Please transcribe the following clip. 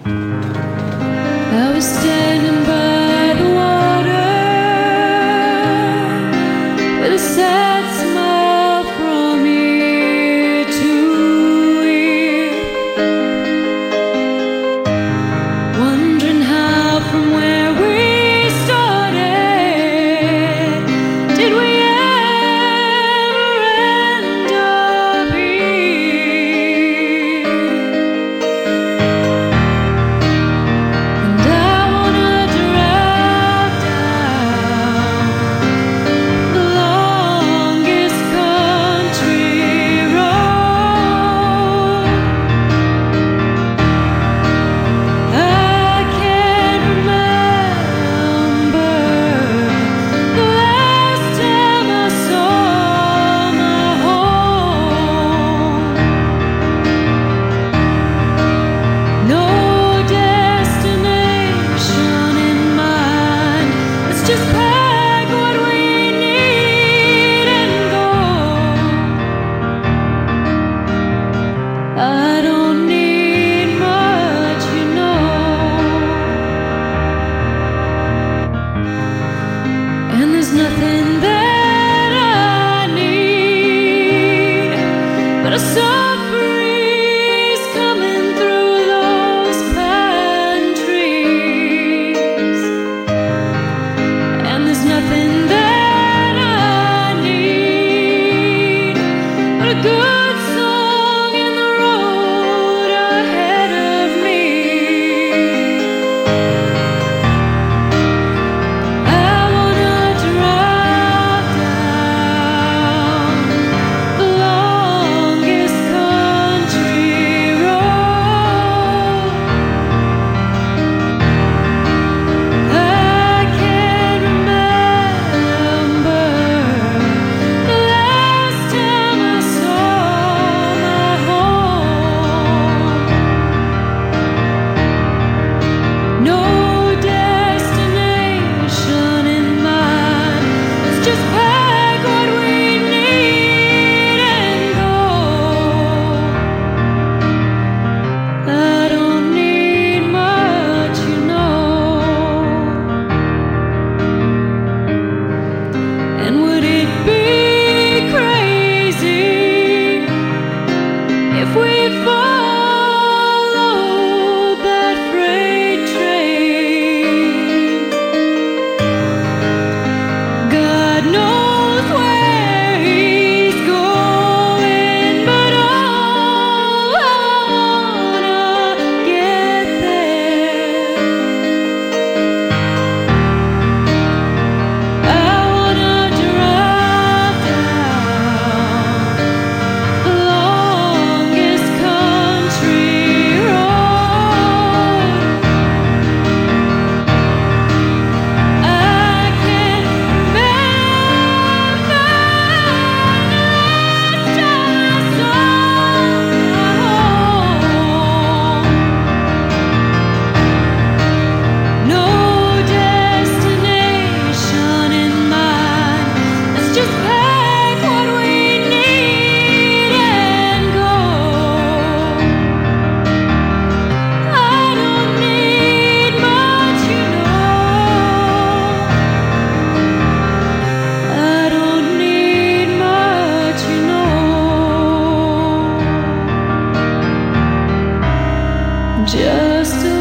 I was standing by the water with a sad smile from ear to ear, wondering how from where we started did we ever end up here. And I wanna drive down the longest country road. I can't remember the last time I saw my home. No destination in mind. Let's just pack what we need and go. I don't need much, you know. And there's nothing that I need but a soft breeze coming through those pine trees. And there's nothing that I need but a good song in the road ahead of me. I wanna drive down the longest country road. I can't remember the last time I saw my home. No destination in mind. Let's just pack what we need and go. I don't need much, you know. And would it be crazy if we followed that freight train? God knows where he's going, but I wanna get there. I wanna drive down the longest country road. I can't remember the last time I saw my home. No destination in mind. Let's just pack what we need and go. I don't need much, you know. I don't need much, you know. Just a